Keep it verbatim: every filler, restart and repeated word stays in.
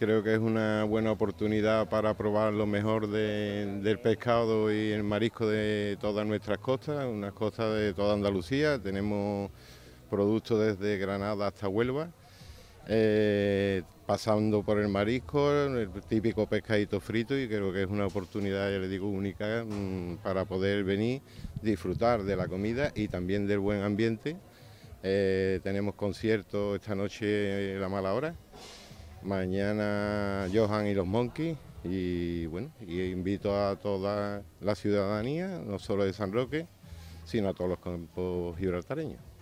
creo que es una buena oportunidad para probar lo mejor de- del pescado y el marisco de todas nuestras costas, unas costas de toda Andalucía. Tenemos productos desde Granada hasta Huelva, eh, pasando por el marisco, el típico pescadito frito, y creo que es una oportunidad, ya le digo, única mm, para poder venir, disfrutar de la comida y también del buen ambiente. Eh, tenemos conciertos esta noche, La Mala Hora, mañana Johan y los Monkeys, y bueno, y invito a toda la ciudadanía, no solo de San Roque, sino a todos los campos gibraltareños.